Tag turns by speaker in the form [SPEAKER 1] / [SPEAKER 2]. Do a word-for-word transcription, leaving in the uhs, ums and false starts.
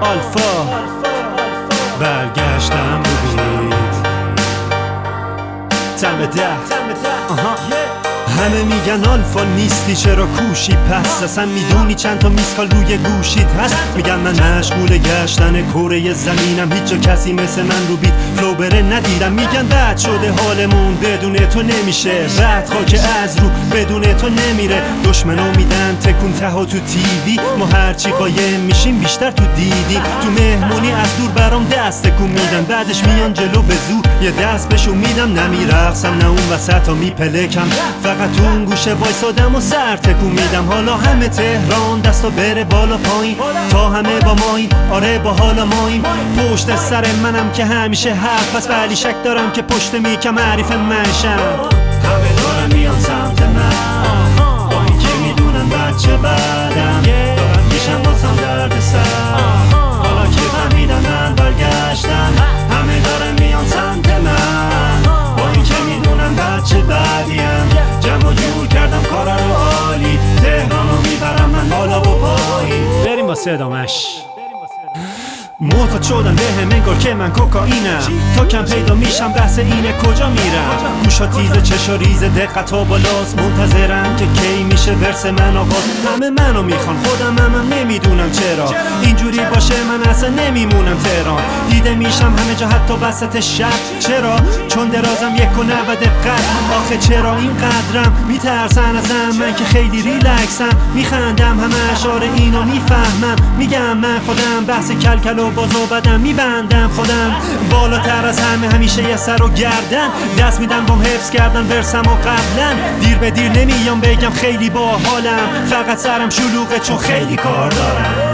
[SPEAKER 1] آلفا برگشتم رو بیت تم ده آها. همه میگن آلفا نیستی چرا کوشی، پس اصلا میدونی چند تا میسکال روی گوشیت هست؟ میگن من مشغول گشتن کره زمینم، هیچ جا کسی مثل من رو بیت فلو بره ندیدم. میگن بد شده حالمون بدون تو نمیشه، رد خاک از رو بدون تو نمیره. دشمنا میدن تکون تها تو تیوی، ما هرچی قایم میشیم بیشتر تو دیدی. تو مهمونی از دور برام دست تکون میدن، بعدش میان جلو به زور یه دست بهشون میدم. نمیرقصم نه اون وسطا میپلکم، فقط تو اون گوشه وایسادم و سر تکون میدم. حالا همه تهران دستا بره بالا پایین، تا همه با ماییم، آره با حالا ماییم. پشت سر منم که همیشه حرف بس، ولی شک دارم که پشت میکم حریف منشم. همه دارن میان سمت من، با این که میدونن بچه بعدم دارن میشن بازم درد سر. حالا که فهمیدن من برگشتم، همه دارن میان سمت من، با این که میدونن بچه بعدیم. جمع و جور کردم کار رو عالی، تهرانو میبرم من بالا و پایین. بریم واسه ادامش. معتاد شدن به هم انگار که من کوکائینم، تا کم پیدا میشم بحث اینه کجا میرم. گوشا تیزه چشا ریزه دقتا بالاست، منتظرم که کی میشه ورس من آغاز. همه منو میخوان خودم هم, هم نمیدونم چرا اینجوری باشه، من اصلا نمیمونم تهران. دیده میشم همه جا حتی وسط شب، چرا؟ چون درازم یک و نود قد. آخه چرا این قدرم میترسن ازم، من که خیلی ریلکسم. میخندم همه اشعار اینو میفهمم، میگم من خودم بحث کلکل و باز و بدم میبندم خودم بالاتر از همه، همیشه یه سر و گردن دست میدم بام حفظ کردن ورسم و قبلا. دیر به دیر نمیام بگم خیلی با حالم، فقط سرم شلوغه چون خیلی کار دارم.